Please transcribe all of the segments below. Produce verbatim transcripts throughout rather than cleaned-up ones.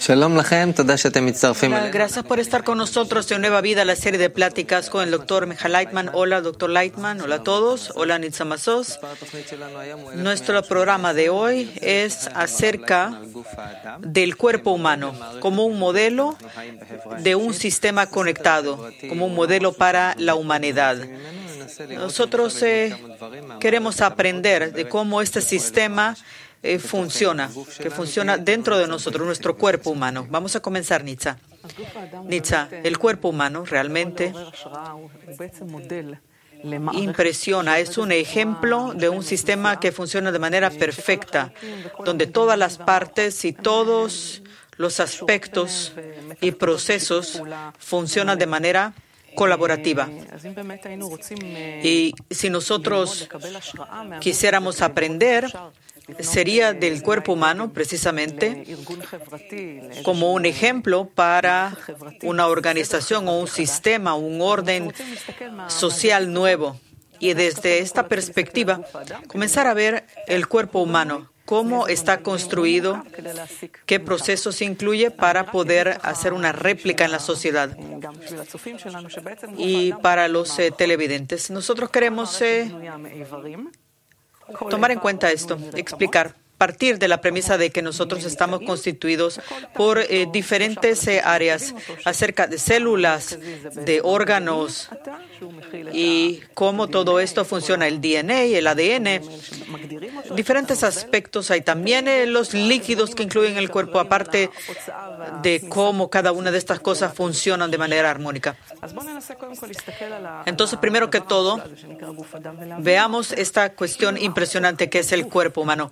Hola, gracias por estar con nosotros en Nueva Vida, la serie de pláticas con el doctor Michael Leitman. Hola, doctor Leitman. Hola a todos. Hola, Nitza Masos. Nuestro programa de hoy es acerca del cuerpo humano como un modelo de un sistema conectado, como un modelo para la humanidad. Nosotros eh, queremos aprender de cómo este sistema Eh, funciona, que funciona dentro de nosotros, nuestro cuerpo humano. Vamos a comenzar, Nitza. Nitza, el cuerpo humano realmente impresiona. Es un ejemplo de un sistema que funciona de manera perfecta, donde todas las partes y todos los aspectos y procesos funcionan de manera colaborativa. Y si nosotros quisiéramos aprender, sería del cuerpo humano precisamente como un ejemplo para una organización o un sistema, un orden social nuevo. Y desde esta perspectiva, comenzar a ver el cuerpo humano, cómo está construido, qué procesos incluye para poder hacer una réplica en la sociedad. Y para los eh, televidentes, nosotros queremos eh, tomar en cuenta esto, explicar, partir de la premisa de que nosotros estamos constituidos por eh, diferentes eh, áreas acerca de células, de órganos y cómo todo esto funciona, el D N A, el A D N, diferentes aspectos. Hay también eh, los líquidos que incluyen el cuerpo, aparte de cómo cada una de estas cosas funcionan de manera armónica. Entonces, primero que todo, veamos esta cuestión impresionante que es el cuerpo humano.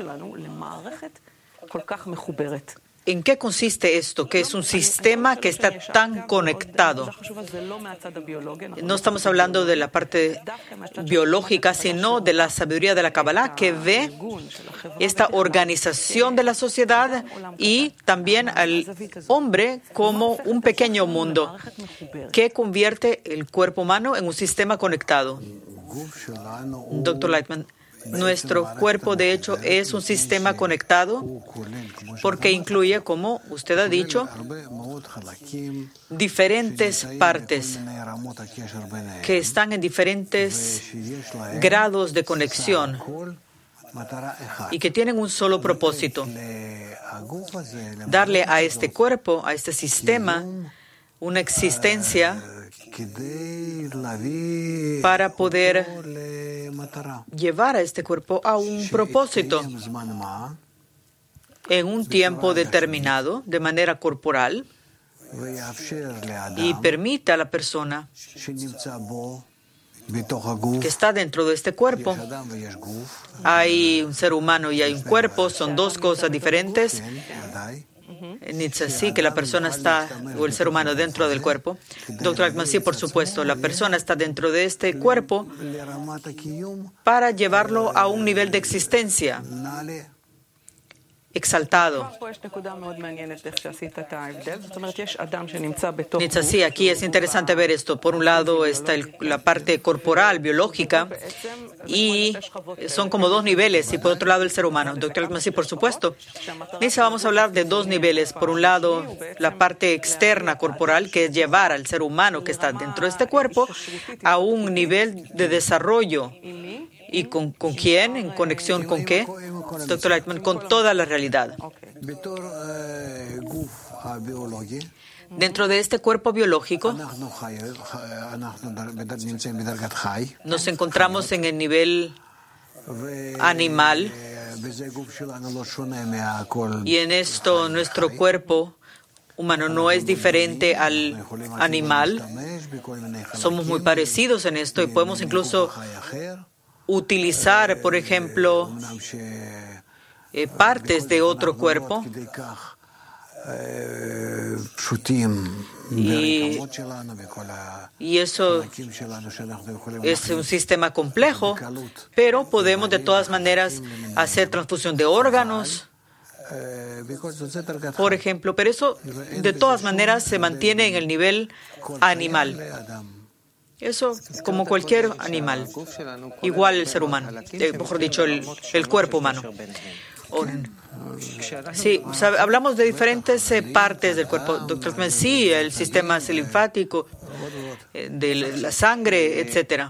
¿En qué consiste esto? Que es un sistema que está tan conectado. No estamos hablando de la parte biológica, sino de la sabiduría de la Kabbalah, que ve esta organización de la sociedad y también al hombre como un pequeño mundo que convierte el cuerpo humano en un sistema conectado. Doctor Leitman, nuestro cuerpo, de hecho, es un sistema conectado porque incluye, como usted ha dicho, diferentes partes que están en diferentes grados de conexión y que tienen un solo propósito: darle a este cuerpo, a este sistema, una existencia para poder llevar a este cuerpo a un propósito en un tiempo determinado, de manera corporal, y permita a la persona que está dentro de este cuerpo. Hay un ser humano y hay un cuerpo, son dos cosas diferentes. Nitza, sí, que la persona está, o el ser humano, dentro del cuerpo. Doctor Leitman, sí, por supuesto, la persona está dentro de este cuerpo para llevarlo a un nivel de existencia exaltado. Nitza, sí, aquí es interesante ver esto. Por un lado está el, la parte corporal, biológica, y son como dos niveles, y por otro lado el ser humano. Doctor Leitman, sí, por supuesto. Nitza, vamos a hablar de dos niveles. Por un lado, la parte externa corporal, que es llevar al ser humano que está dentro de este cuerpo a un nivel de desarrollo. ¿Y con, con quién? ¿En conexión con qué? Doctor Leitman, con toda la realidad. Dentro de este cuerpo biológico, nos encontramos en el nivel animal, y en esto nuestro cuerpo humano no es diferente al animal. Somos muy parecidos en esto y podemos incluso utilizar, por ejemplo, eh, partes de otro cuerpo. Y, y eso es un sistema complejo, pero podemos de todas maneras hacer transfusión de órganos, por ejemplo, pero eso de todas maneras se mantiene en el nivel animal. Eso como cualquier animal, igual el ser humano, eh, mejor dicho, el, el cuerpo humano. O, Sí, sabe, hablamos de diferentes eh, partes del cuerpo, doctor Altman. Sí, el sistema linfático, eh, de la sangre, etcétera.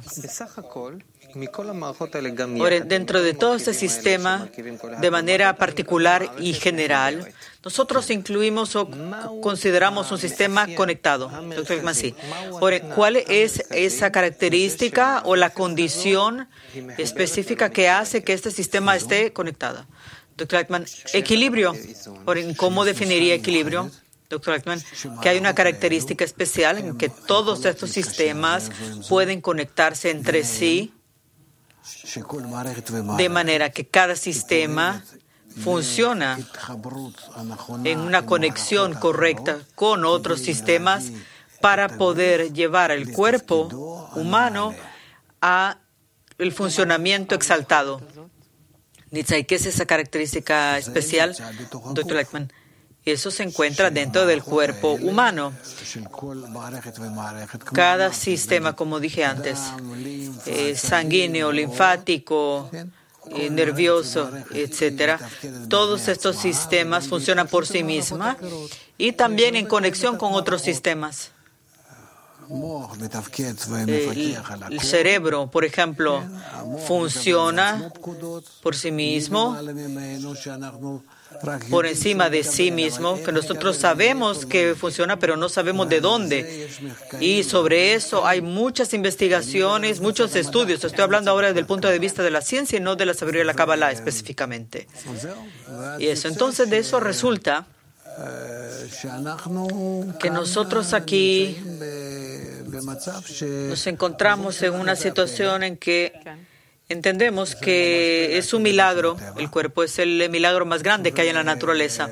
Ahora, dentro de todo este sistema, de manera particular y general, nosotros incluimos o consideramos un sistema conectado. Doctor Altman, sí. Ahora, ¿cuál es esa característica o la condición específica que hace que este sistema esté conectado? Doctor Altman, equilibrio. Ahora, ¿cómo definiría equilibrio? Doctor Altman, que hay una característica especial en que todos estos sistemas pueden conectarse entre sí, de manera que cada sistema funciona en una conexión correcta con otros sistemas para poder llevar el cuerpo humano a el funcionamiento exaltado. Nitzai, ¿qué es esa característica especial, doctor Altman? Eso se encuentra dentro del cuerpo humano. Cada sistema, como dije antes, eh, sanguíneo, linfático, eh, nervioso, etcétera, todos estos sistemas funcionan por sí mismos y también en conexión con otros sistemas. El, el cerebro, por ejemplo, funciona por sí mismo, por encima de sí mismo, que nosotros sabemos que funciona, pero no sabemos de dónde. Y sobre eso hay muchas investigaciones, muchos estudios. Estoy hablando ahora desde el punto de vista de la ciencia y no de la sabiduría de la Kabbalah específicamente. Y eso, entonces, de eso resulta que nosotros aquí nos encontramos en una situación en que entendemos que es un milagro. El cuerpo es el milagro más grande que hay en la naturaleza.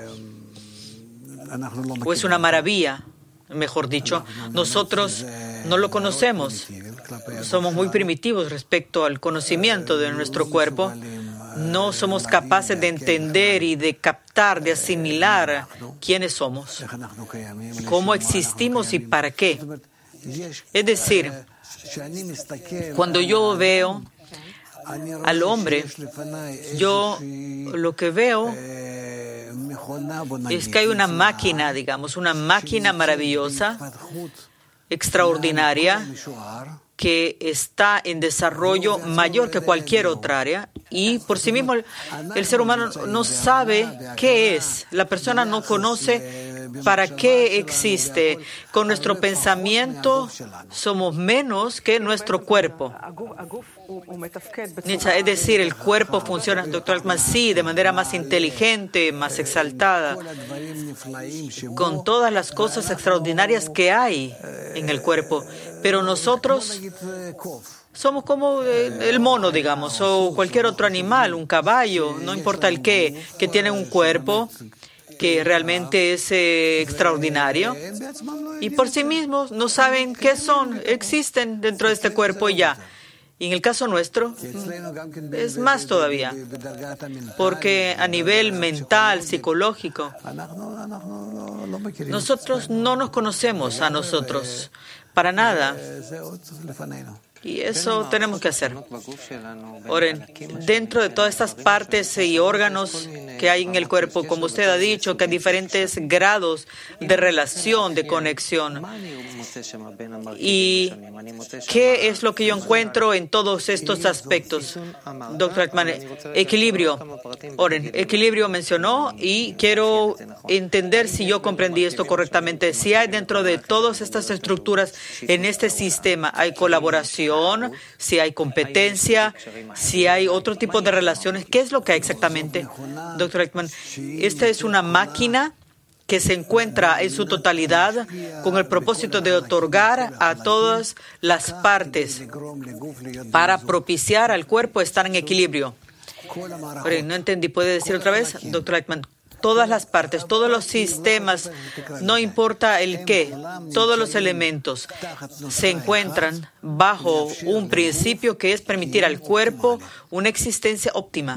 O es una maravilla, mejor dicho. Nosotros no lo conocemos. Somos muy primitivos respecto al conocimiento de nuestro cuerpo. No somos capaces de entender y de captar, de asimilar quiénes somos, cómo existimos y para qué. Es decir, cuando yo veo al hombre, yo lo que veo es que hay una máquina, digamos, una máquina maravillosa, extraordinaria, que está en desarrollo mayor que cualquier otra área y por sí mismo el, el ser humano no sabe qué es. La persona no conoce para qué existe. Con nuestro pensamiento somos menos que nuestro cuerpo. Es decir, el cuerpo funciona, doctor Altman, sí, de manera más inteligente, más exaltada, con todas las cosas extraordinarias que hay en el cuerpo. Pero nosotros somos como el mono, digamos, o cualquier otro animal, un caballo, no importa el qué, que tiene un cuerpo que realmente es eh, extraordinario y por sí mismos no saben qué son, existen dentro de este cuerpo y ya. Y en el caso nuestro es más todavía, porque a nivel mental, psicológico, nosotros no nos conocemos a nosotros para nada. Y eso tenemos que hacer. Oren, dentro de todas estas partes y órganos que hay en el cuerpo, como usted ha dicho, que hay diferentes grados de relación, de conexión. ¿Y qué es lo que yo encuentro en todos estos aspectos? Doctor Altman, equilibrio. Oren, equilibrio mencionó y quiero entender si yo comprendí esto correctamente. Si hay dentro de todas estas estructuras, en este sistema, hay colaboración, si hay competencia, si hay otro tipo de relaciones. ¿Qué es lo que hay exactamente, doctor Altman? Esta es una máquina que se encuentra en su totalidad con el propósito de otorgar a todas las partes para propiciar al cuerpo estar en equilibrio. Pero no entendí. ¿Puede decir otra vez, doctor Altman? Todas las partes, todos los sistemas, no importa el qué, todos los elementos se encuentran bajo un principio que es permitir al cuerpo una existencia óptima.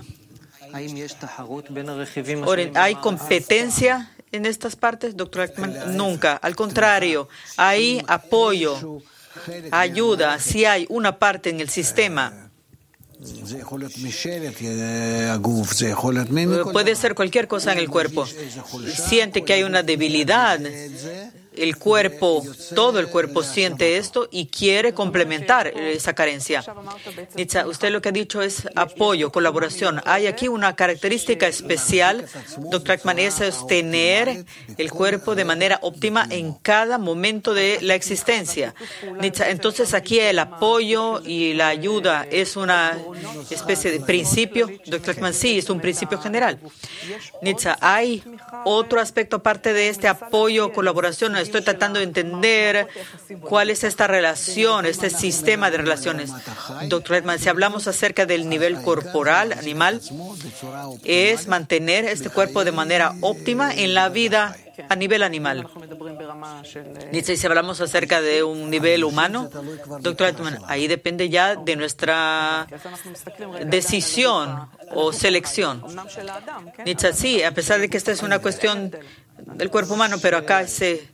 ¿Hay competencia en estas partes, doctor Altman? Nunca. Al contrario, hay apoyo, ayuda. Si hay una parte en el sistema Puede ser cualquier cosa en el cuerpo. Siente que hay una debilidad. El cuerpo, todo el cuerpo siente esto y quiere complementar esa carencia. Nitza, usted lo que ha dicho es apoyo, colaboración. Hay aquí una característica especial, doctor Ackman, es sostener el cuerpo de manera óptima en cada momento de la existencia. Nitza, entonces aquí el apoyo y la ayuda es una especie de principio. doctor Ackman, sí, es un principio general. Nitza, hay otro aspecto aparte de este apoyo, colaboración. Estoy tratando de entender cuál es esta relación, este sistema de relaciones. doctor Ackman, si hablamos acerca del nivel corporal, animal, es mantener este cuerpo de manera óptima en la vida a nivel animal. Y si hablamos acerca de un nivel humano, doctor Ackman, ahí depende ya de nuestra decisión o selección. Nietzsche, sí, a pesar de que esta es una cuestión del cuerpo humano, pero acá se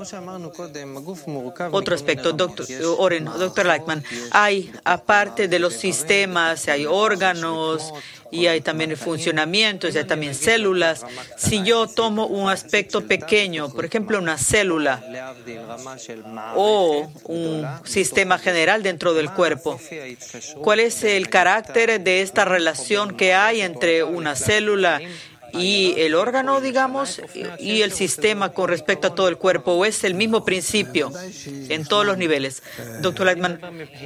otro aspecto, doctor Oren, doctor Ackman, hay, aparte de los sistemas, hay órganos y hay también funcionamientos, y hay también células. Si yo tomo un aspecto pequeño, por ejemplo, una célula o un sistema general dentro del cuerpo, ¿cuál es el carácter de esta relación que hay entre una célula y el órgano, digamos, y el sistema con respecto a todo el cuerpo? ¿O es el mismo principio en todos los niveles? doctor Ackman,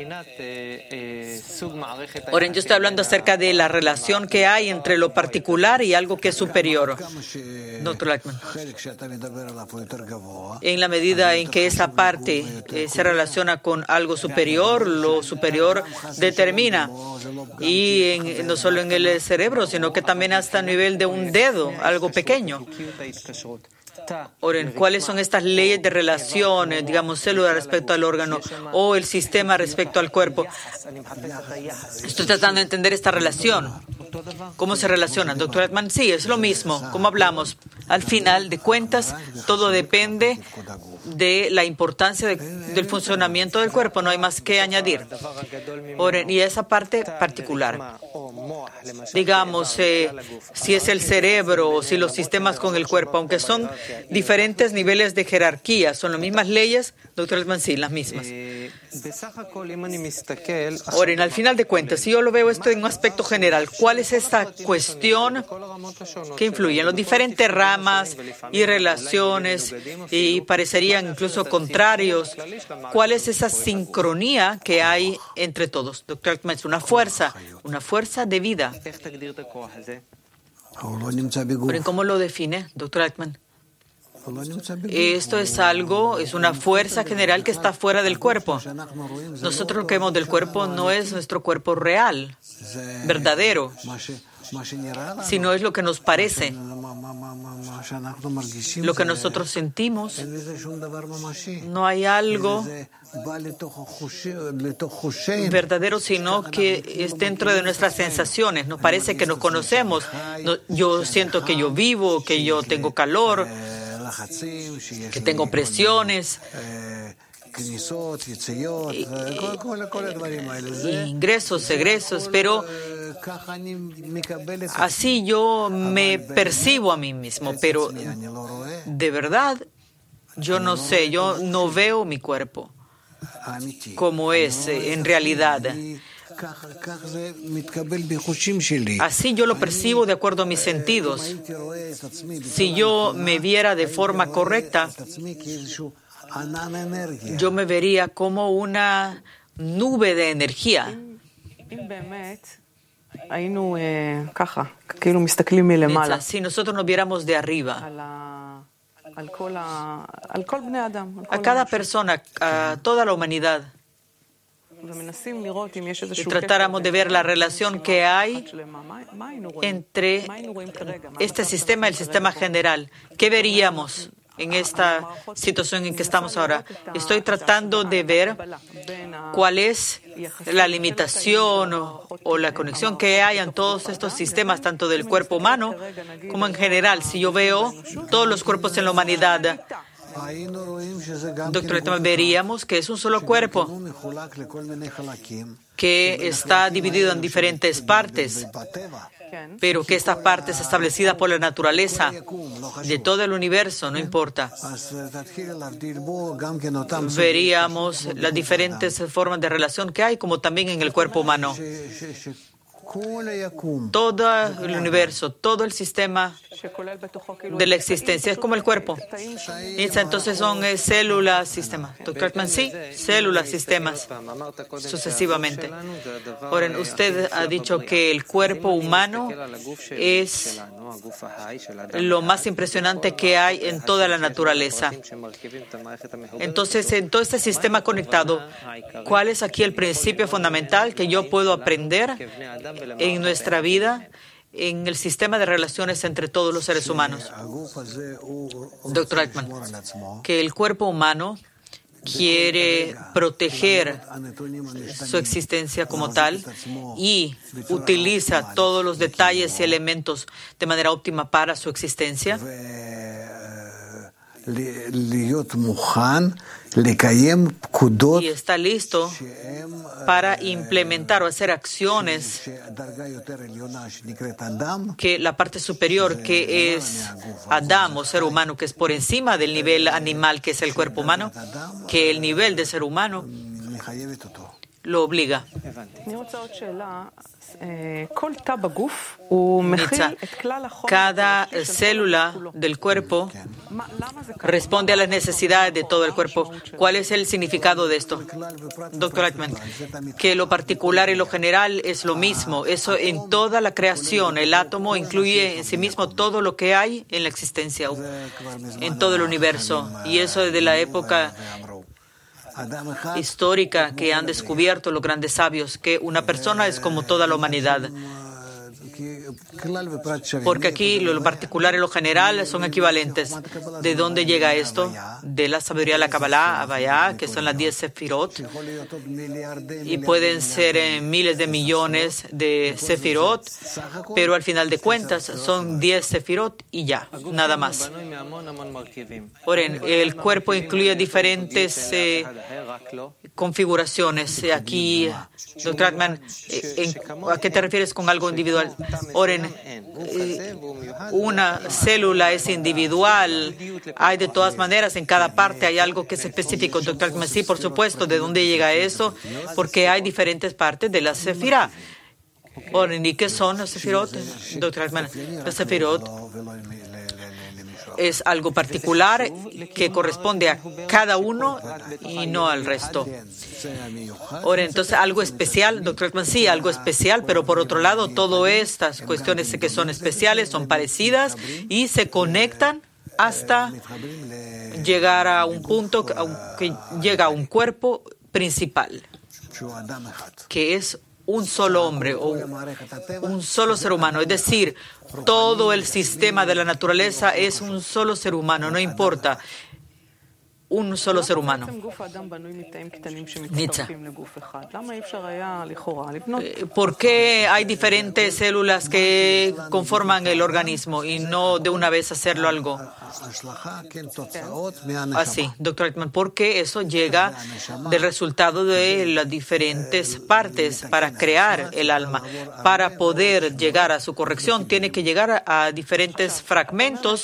Oren, yo estoy hablando acerca de la relación que hay entre lo particular y algo que es superior. doctor Ackman, en la medida en que esa parte eh, se relaciona con algo superior, lo superior determina, y en, no solo en el cerebro, sino que también hasta a nivel de un dedo, algo pequeño. Oren, ¿cuáles son estas leyes de relaciones, digamos, célula respecto al órgano o el sistema respecto al cuerpo? Estoy tratando de entender esta relación. ¿Cómo se relacionan? doctor Ackman, sí, es lo mismo. Como hablamos, al final de cuentas, todo depende de la importancia de, del funcionamiento del cuerpo. No hay más que añadir. Oren, y esa parte particular, digamos, eh, si es el cerebro o si los sistemas con el cuerpo, aunque son diferentes niveles de jerarquía, ¿son las mismas leyes? doctor Ackman, sí, las mismas. Oren, al final de cuentas, si yo lo veo esto en un aspecto general, ¿cuál es esta cuestión que influye en las diferentes ramas y relaciones y parecerían incluso contrarios? ¿Cuál es esa sincronía que hay entre todos? doctor Ackman, es una fuerza, una fuerza de vida. Oren, ¿cómo lo define, doctor Ackman? Esto es algo, es una fuerza general que está fuera del cuerpo. Nosotros lo que vemos del cuerpo no es nuestro cuerpo real, verdadero, sino es lo que nos parece, lo que nosotros sentimos. No hay algo verdadero, sino que es dentro de nuestras sensaciones. Nos parece que nos conocemos. Yo siento que yo vivo, que yo tengo calor, que tengo presiones, y, y ingresos, egresos, pero así yo me percibo a mí mismo, pero de verdad yo no sé, yo no veo mi cuerpo como es en realidad. Así yo lo percibo de acuerdo a mis sentidos. Si yo me viera de forma correcta, yo me vería como una nube de energía. Si nosotros nos viéramos de arriba, a cada persona, a toda la humanidad, y tratáramos de ver la relación que hay entre este sistema y el sistema general, ¿qué veríamos en esta situación en que estamos ahora? Estoy tratando de ver cuál es la limitación o, o la conexión que hay en todos estos sistemas, tanto del cuerpo humano como en general. Si yo veo todos los cuerpos en la humanidad, doctor Altman, veríamos que es un solo cuerpo que está dividido en diferentes partes, pero que esta parte es establecida por la naturaleza de todo el universo, no importa. Veríamos las diferentes formas de relación que hay, como también en el cuerpo humano. Todo el universo, todo el sistema de la existencia es como el cuerpo. Entonces son eh, células, sistemas. Doctor Altman, sí, células, sistemas, sucesivamente. Ahora, usted ha dicho que el cuerpo humano es lo más impresionante que hay en toda la naturaleza. Entonces, en todo este sistema conectado, ¿cuál es aquí el principio fundamental que yo puedo aprender en nuestra vida, en el sistema de relaciones entre todos los seres humanos? Doctor Altman, que el cuerpo humano quiere proteger su existencia como tal y utiliza todos los detalles y elementos de manera óptima para su existencia. Y está listo para implementar o hacer acciones que la parte superior, que es Adam o ser humano, que es por encima del nivel animal que es el cuerpo humano, que el nivel de ser humano lo obliga. Cada célula del cuerpo responde a las necesidades de todo el cuerpo. ¿Cuál es el significado de esto, doctor Altman? Que lo particular y lo general es lo mismo. Eso en toda la creación. El átomo incluye en sí mismo todo lo que hay en la existencia, en todo el universo. Y eso desde la época histórica que han descubierto los grandes sabios, que una persona es como toda la humanidad. Porque aquí lo particular y lo general son equivalentes. ¿De dónde llega esto? De la sabiduría de la Kabbalah, Havaya, que son las diez sefirot. Y pueden ser eh, miles de millones de sefirot, pero al final de cuentas son diez sefirot y ya, nada más. Ahora, el cuerpo incluye diferentes eh, configuraciones. Aquí, doctor Altman, eh, ¿a qué te refieres con algo individual? Oren, eh, una célula es individual, hay de todas maneras, en cada parte hay algo que es específico. Doctor Altman, sí, por supuesto. ¿De dónde llega eso? Porque hay diferentes partes de la sefirá. Oren, ¿y qué son las sefirot? Doctor Altman, las sefirot es algo particular que corresponde a cada uno y no al resto. Ahora, entonces, algo especial, doctor Altman, sí, algo especial, pero por otro lado, todas estas cuestiones que son especiales son parecidas y se conectan hasta llegar a un punto que llega a un cuerpo principal, que es un solo hombre o un solo ser humano. Es decir, todo el sistema de la naturaleza es un solo ser humano, no importa. Un solo ser humano. Nitza. ¿Por qué hay diferentes células que conforman el organismo y no de una vez hacerlo algo así? Doctor Altman, porque eso llega del resultado de las diferentes partes para crear el alma. Para poder llegar a su corrección, tiene que llegar a diferentes fragmentos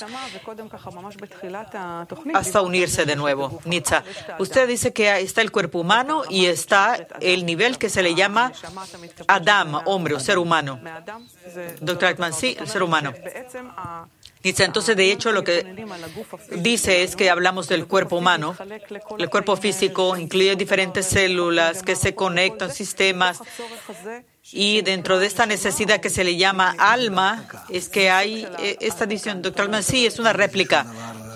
hasta unirse de nuevo. Nitza, usted dice que está el cuerpo humano y está el nivel que se le llama Adam, hombre o ser humano. Doctor Altman, sí, el ser humano. Nitza, entonces, de hecho, lo que dice es que hablamos del cuerpo humano. El cuerpo físico incluye diferentes células que se conectan, sistemas. Y dentro de esta necesidad que se le llama alma, es que hay esta adición. Doctor Altman, sí, es una réplica.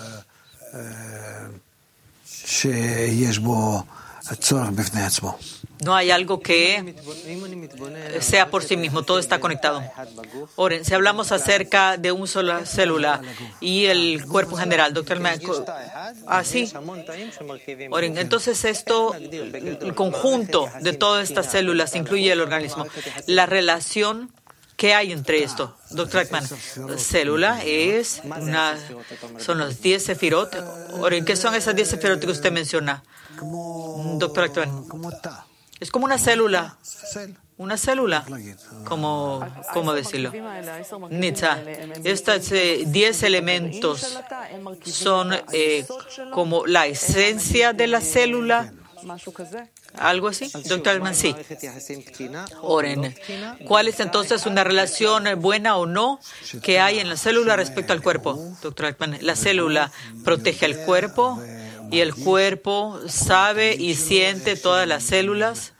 No hay algo que sea por sí mismo, todo está conectado. Ahora, si hablamos acerca de una sola célula y el cuerpo general, doctor, así. Ahora, entonces esto, el conjunto de todas estas células incluye el organismo. La relación ¿Qué hay entre esto? Doctor Ackman, célula es una, son los diez sefirot. Ahora, ¿qué son esas diez sefirot que usted menciona? Doctor Ackman, es como una célula. Una célula, ¿cómo, cómo decirlo? Nitza, estos eh, diez elementos son eh, como la esencia de la célula, algo así. Doctor Ackman, sí. Oren, ¿cuál es entonces una relación buena o no que hay en la célula respecto al cuerpo? Doctor Ackman, la célula protege al cuerpo y el cuerpo sabe y siente todas las células,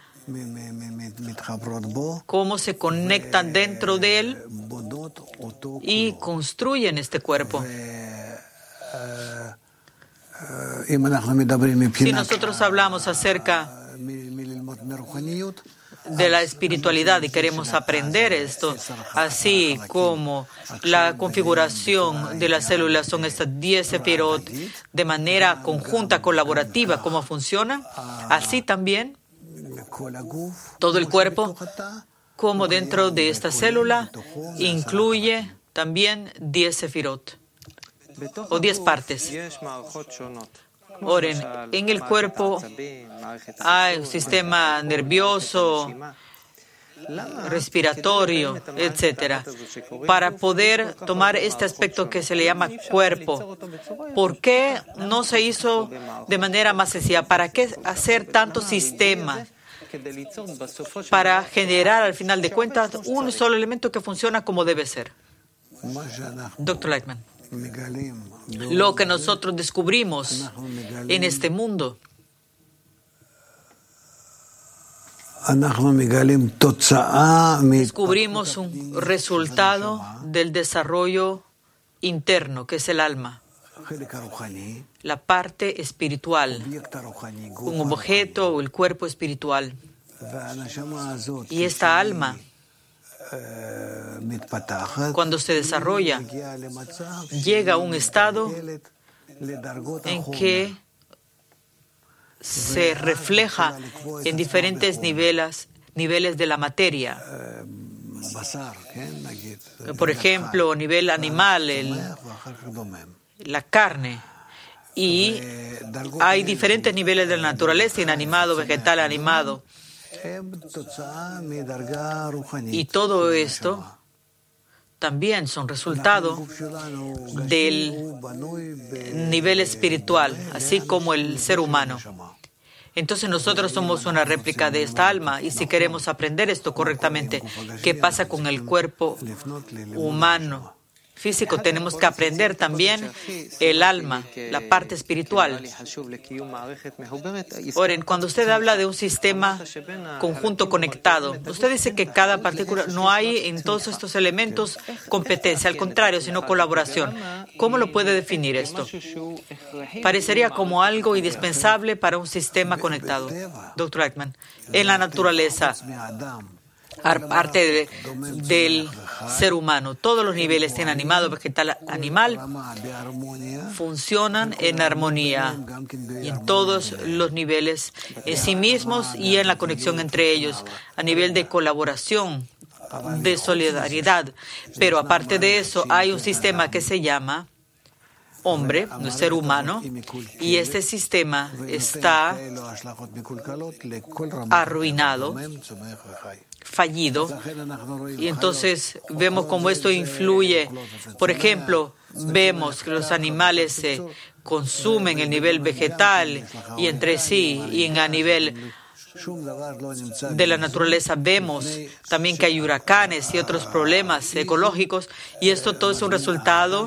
cómo se conectan dentro de él y construyen este cuerpo. Si nosotros hablamos acerca de la espiritualidad y queremos aprender esto, así como la configuración de las células son estas diez sefirot de manera conjunta, colaborativa, cómo funciona, así también todo el cuerpo, como dentro de esta célula, incluye también diez sefirot, o diez partes. Oren, en el cuerpo hay un sistema nervioso, respiratorio, etcétera. Para poder tomar este aspecto que se le llama cuerpo, ¿por qué no se hizo de manera más sencilla? ¿Para qué hacer tantos sistemas? Para generar, al final de cuentas, un solo elemento que funciona como debe ser. Doctor Lightman, lo que nosotros descubrimos en este mundo, descubrimos un resultado del desarrollo interno, que es el alma, la parte espiritual, un objeto o el cuerpo espiritual. Y esta alma, cuando se desarrolla, llega a un estado en que se refleja en diferentes niveles, niveles de la materia. Por ejemplo, a nivel animal, el, la carne. Y hay diferentes niveles de la naturaleza, inanimado, vegetal, animado. Y todo esto también son resultado del nivel espiritual, así como el ser humano. Entonces nosotros somos una réplica de esta alma, y si queremos aprender esto correctamente, ¿qué pasa con el cuerpo humano físico? Tenemos que aprender también el alma, la parte espiritual. Oren, cuando usted habla de un sistema conjunto conectado, usted dice que cada partícula, no hay en todos estos elementos competencia, al contrario, sino colaboración. ¿Cómo lo puede definir esto? Parecería como algo indispensable para un sistema conectado. Doctor Ackman, en la naturaleza, parte de, del ser humano, todos los niveles, en animado, vegetal, animal, funcionan en armonía y en todos los niveles, en sí mismos y en la conexión entre ellos, a nivel de colaboración, de solidaridad. Pero aparte de eso, hay un sistema que se llama hombre, un ser humano, y este sistema está arruinado, fallido, y entonces vemos cómo esto influye. Por ejemplo, vemos que los animales se consumen el nivel vegetal y entre sí, y en a nivel de la naturaleza vemos también que hay huracanes y otros problemas ecológicos, y esto todo es un resultado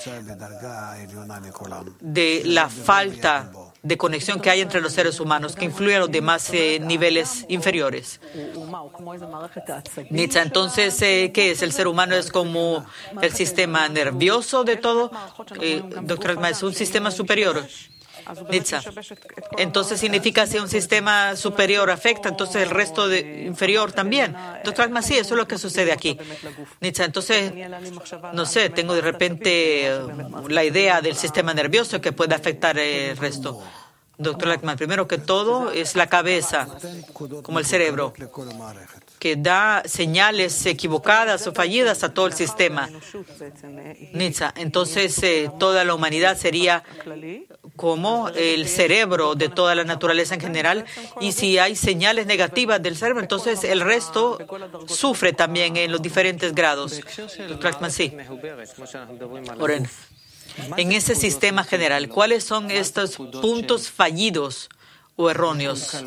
de la falta de conexión que hay entre los seres humanos, que influye a los demás eh, niveles inferiores. Nitza, entonces, eh, ¿qué es? ¿El ser humano es como el sistema nervioso de todo? Eh, doctor Ackman, es un sistema superior. Nitza, entonces significa que un sistema superior afecta, entonces el resto de inferior también. Doctor Ackman, sí, eso es lo que sucede aquí. Nitza, entonces, no sé, tengo de repente la idea del sistema nervioso que puede afectar el resto. Doctor Lachman, primero que todo es la cabeza, como el cerebro, que da señales equivocadas o fallidas a todo el sistema. Nitza, entonces eh, toda la humanidad sería como el cerebro de toda la naturaleza en general, y si hay señales negativas del cerebro, entonces el resto sufre también en los diferentes grados. Doctor Lachman, sí. Oren. En ese sistema general, ¿cuáles son estos puntos fallidos o erróneos?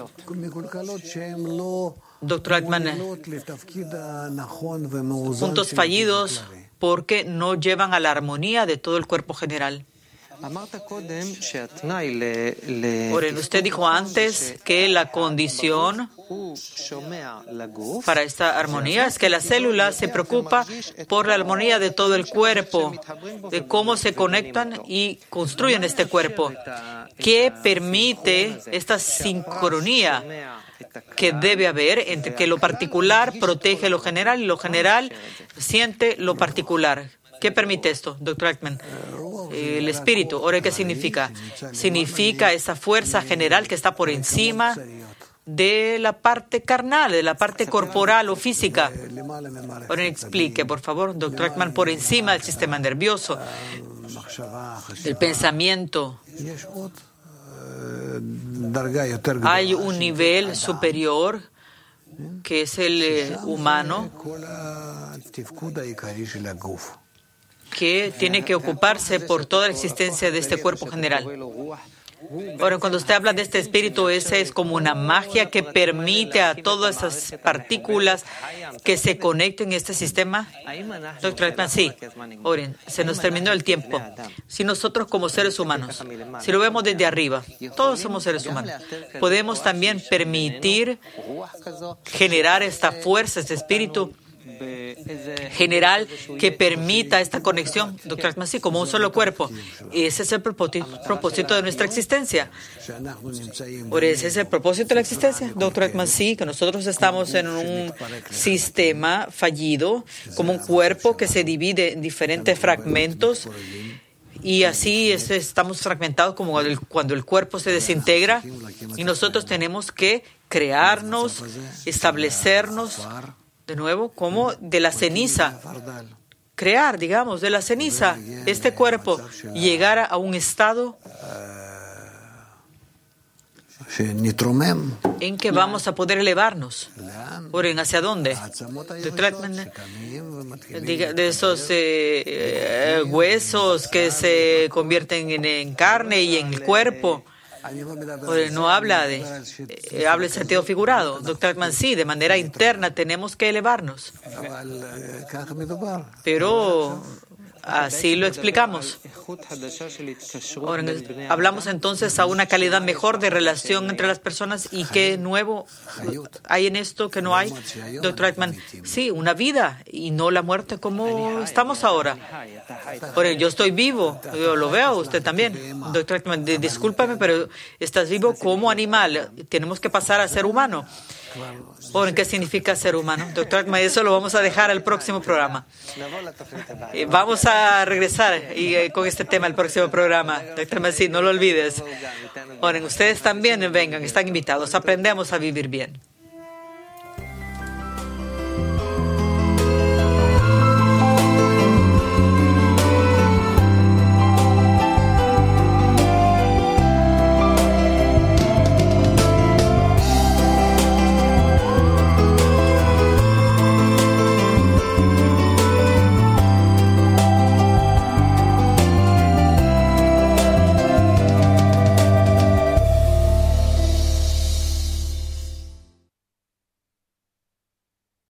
Doctor Lachman, puntos fallidos porque no llevan a la armonía de todo el cuerpo general. Oren, usted dijo antes que la condición para esta armonía es que la célula se preocupa por la armonía de todo el cuerpo, de cómo se conectan y construyen este cuerpo. ¿Qué permite esta sincronía que debe haber entre que lo particular protege lo general y lo general siente lo particular? ¿Qué permite esto, doctor Lachman? El espíritu. Ahora, ¿qué significa? Significa esa fuerza general que está por encima de la parte carnal, de la parte corporal o física. Ahora, explique, por favor, doctor Lachman, por encima del sistema nervioso, del pensamiento. Hay un nivel superior que es el eh, humano, que tiene que ocuparse por toda la existencia de este cuerpo general. Ahora, cuando usted habla de este espíritu, ese es como una magia que permite a todas esas partículas que se conecten en este sistema. Doctor Lachman, sí. Oren, se nos terminó el tiempo. Si nosotros como seres humanos, si lo vemos desde arriba, todos somos seres humanos, podemos también permitir generar esta fuerza, este espíritu general que permita esta conexión, doctor Lachman, sí, como un solo cuerpo. Ese es el propósito de nuestra existencia. ¿Por ese es el propósito de la existencia, doctor Lachman? Sí, que nosotros estamos en un sistema fallido, como un cuerpo que se divide en diferentes fragmentos. Y así es, estamos fragmentados como el, cuando el cuerpo se desintegra, y nosotros tenemos que crearnos, establecernos de nuevo, como de la ceniza, crear, digamos, de la ceniza este cuerpo y llegar a un estado en que vamos a poder elevarnos. Oren, ¿hacia dónde? De, de esos eh, eh, huesos que se convierten en, en carne y en el cuerpo. Oren, no habla de, eh, habla en sentido figurado. doctor Lachman, sí, de manera interna tenemos que elevarnos. Pero así lo explicamos. Ahora, hablamos entonces a una calidad mejor de relación entre las personas. ¿Y qué nuevo hay en esto que no hay? doctor Lachman, sí, una vida y no la muerte como estamos ahora. Ahora, yo estoy vivo, yo lo veo, usted también. doctor Lachman, discúlpame, pero estás vivo como animal. Tenemos que pasar a ser humano. Ahora, ¿qué significa ser humano? doctor Lachman, eso lo vamos a dejar al próximo programa. Eh, vamos a regresar y, eh, con este tema al próximo programa. doctor Lachman, sí, no lo olvides. Ahora, ustedes también vengan, están invitados. Aprendemos a vivir bien.